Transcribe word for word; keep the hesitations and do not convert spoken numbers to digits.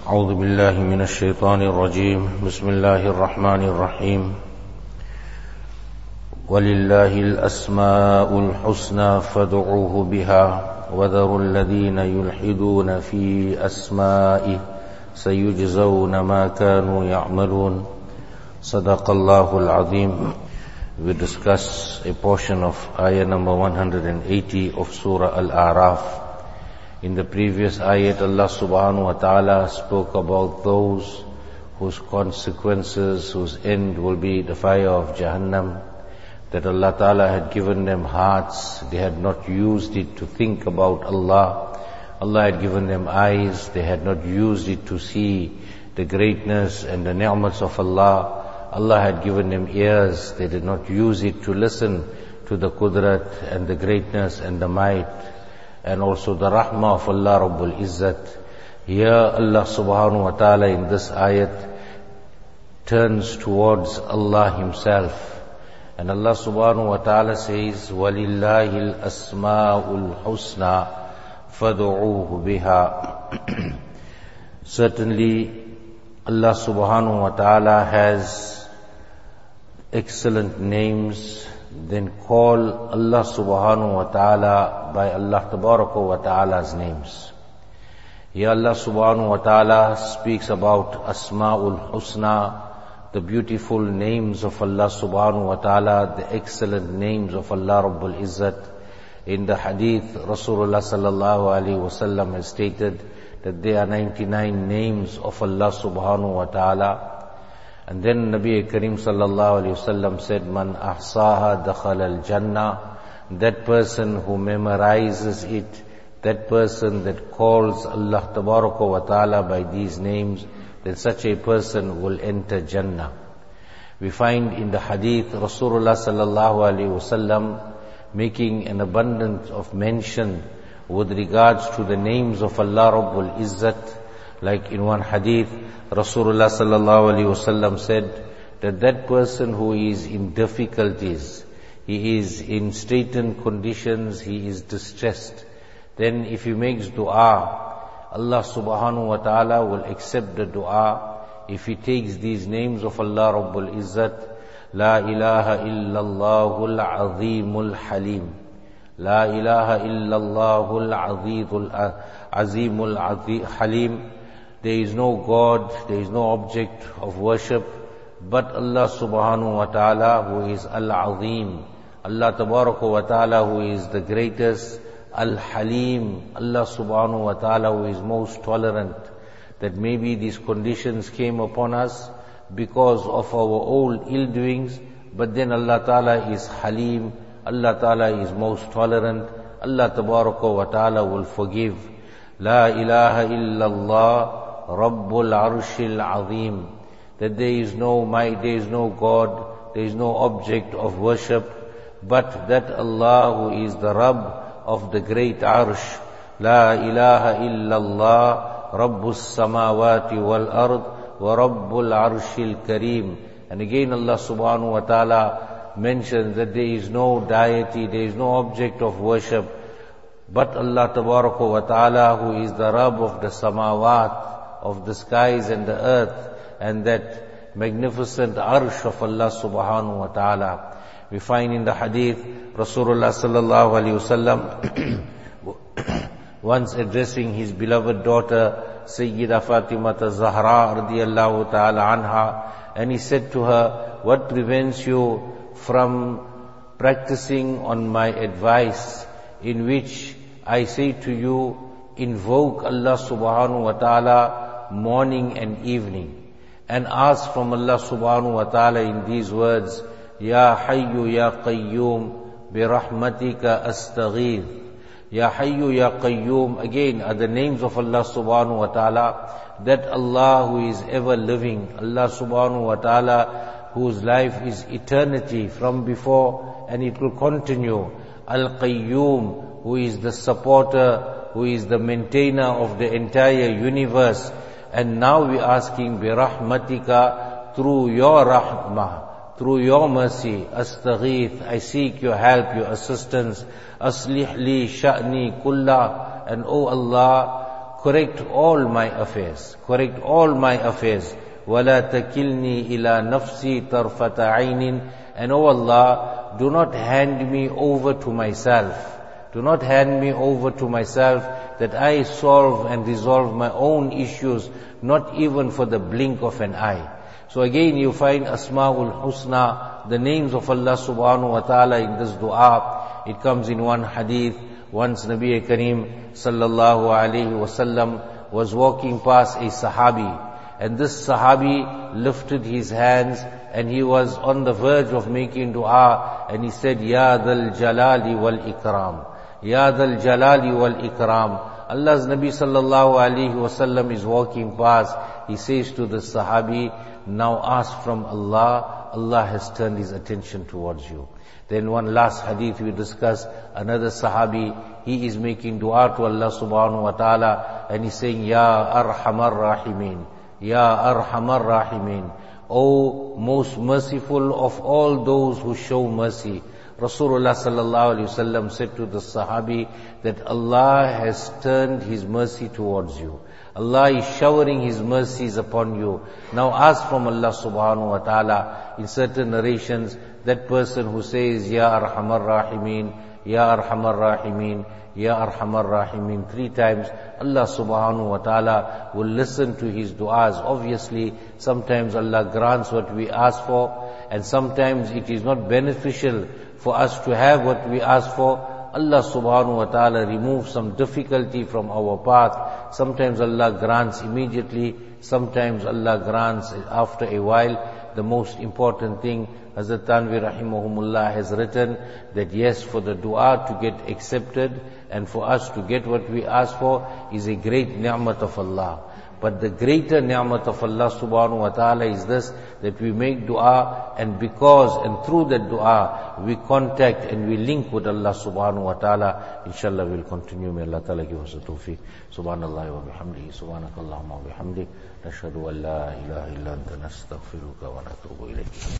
أعوذ بالله من الشيطان الرجيم بسم الله الرحمن الرحيم ولله الأسماء الحسنى فادعوه بها وذروا الذين يلحدون في أسمائه سيجزون ما كانوا يعملون صدق الله العظيم. We discuss a portion of ayah number one hundred eighty of Surah Al-A'raf. In the previous ayat, Allah subhanahu wa ta'ala spoke about those whose consequences, whose end will be the fire of Jahannam, that Allah ta'ala had given them hearts, they had not used it to think about Allah. Allah had given them eyes, they had not used it to see the greatness and the ni'mats of Allah. Allah had given them ears, they did not use it to listen to the qudrat and the greatness and the might and also the rahmah of Allah Rabbul Izzat. Here Allah subhanahu wa ta'ala in this ayat turns towards Allah Himself. And Allah subhanahu wa ta'ala says, وَلِلَّهِ الْأَسْمَاءُ الْحُسْنَى فَادْعُوهُ بِهَا. Certainly Allah subhanahu wa ta'ala has excellent names. Then call Allah subhanahu wa ta'ala by Allah tabaraka wa ta'ala's names. Here Allah subhanahu wa ta'ala speaks about Asma'ul Husna, the beautiful names of Allah subhanahu wa ta'ala, the excellent names of Allah Rabbul Izzat. In the hadith, Rasulullah sallallahu alaihi wasallam has stated that there are ninety-nine names of Allah subhanahu wa ta'ala. And then Nabi Karim sallallahu alaihi wasallam said, Man ahsaha dakhala al-jannah. That person who memorizes it, that person that calls Allah tabaraka wa ta'ala by these names, then such a person will enter Jannah. We find in the hadith Rasulullah sallallahu alaihi wasallam making an abundance of mention with regards to the names of Allah Rabbul Izzat. Like in one hadith, Rasulullah sallallahu alaihi wasallam said that that person who is in difficulties, he is in straitened conditions, he is distressed, then if he makes dua, Allah subhanahu wa ta'ala will accept the dua. If he takes these names of Allah Rabbul Izzat, La ilaha illallahul azimul halim, La ilaha illallahul azimul halim. There is no God, there is no object of worship but Allah subhanahu wa ta'ala, who is Al-Azim. Allah tabaraka wa ta'ala, who is the greatest. Al-Halim, Allah subhanahu wa ta'ala, who is most tolerant. That maybe these conditions came upon us because of our old ill doings, but then Allah ta'ala is Halim, Allah ta'ala is most tolerant. Allah tabaraka wa ta'ala will forgive. La ilaha illallah Rabbul Arshil Azim. That there is no might, there is no God, there is no object of worship but that Allah who is the Rabb of the great Arsh. La ilaha illallah Rabbus Samawati wal Ard wa Rabbul Arshil Kareem. And again Allah subhanahu wa ta'ala mentions that there is no deity, there is no object of worship but Allah tabaraka wa ta'ala, who is the Rabb of the Samawat, of the skies and the earth, and that magnificent arsh of Allah subhanahu wa ta'ala. We find in the hadith, Rasulullah sallallahu alaihi wasallam once addressing his beloved daughter, Sayyida Fatima Zahra radiyallahu ta'ala anha, and he said to her, what prevents you from practicing on my advice, in which I say to you, invoke Allah subhanahu wa ta'ala morning and evening, and ask from Allah subhanahu wa ta'ala in these words, Ya Hayyu Ya Qayyum bi rahmatika astaghith. Ya Hayyu Ya Qayyum again are the names of Allah subhanahu wa ta'ala, that Allah who is ever living, Allah subhanahu wa ta'ala whose life is eternity from before and it will continue. Al-Qayyum, who is the supporter, who is the maintainer of the entire universe. And now we asking bi rahmatika, through your rahmah, through your mercy, astaghith, I seek your help, your assistance. Aslih li sha'ni kulla, and O Allah, correct all my affairs, correct all my affairs. وَلَا تَكِلْنِي إِلَى نَفْسِي طَرْفَةَ عَيْنٍ. And O Allah, do not hand me over to myself. Do not hand me over to myself that I solve and resolve my own issues, not even for the blink of an eye. So again you find Asma'ul Husna, the names of Allah subhanahu wa ta'ala in this dua. It comes in one hadith. Once Nabi Kareem sallallahu alayhi wasallam was walking past a Sahabi, and this Sahabi lifted his hands and he was on the verge of making dua, and he said, Ya Dhal Jalali wal Ikram. Ya Dhal Jalali wal Ikram. Allah's Nabi sallallahu alayhi wasallam is walking past. He says to the Sahabi, now ask from Allah. Allah has turned His attention towards you. Then one last hadith we discussed, another Sahabi, he is making dua to Allah subhanahu wa ta'ala, and he's saying, Ya Arhamar Rahimin, Ya Arhamar Rahimin, O most merciful of all those who show mercy. Rasulullah sallallahu alaihi wasallam said to the Sahabi that Allah has turned His mercy towards you. Allah is showering His mercies upon you. Now ask from Allah subhanahu wa ta'ala. In certain narrations, that person who says, Ya Arhamar Rahimin, Ya Arhamar Rahimin, Ya Arhamar Rahimin three times, Allah subhanahu wa ta'ala will listen to his du'as. Obviously, sometimes Allah grants what we ask for, and sometimes it is not beneficial for us to have what we ask for. Allah subhanahu wa ta'ala removes some difficulty from our path. Sometimes Allah grants immediately, sometimes Allah grants after a while. The most important thing, Hazrat Tanvi rahimahumullah has written that yes, for the dua to get accepted and for us to get what we ask for is a great ni'mat of Allah. But the greater ni'mat of Allah subhanahu wa ta'ala is this, that we make dua, and because and through that dua we contact and we link with Allah subhanahu wa ta'ala. Inshallah we'll continue. May Allah ta'ala give us a tawfiq. Subhanallah wa bihamdihi, subhanakallahumma wa bihamdik, nashhadu an la ilaha illa anta nastaghfiruka wa natubu ilayk.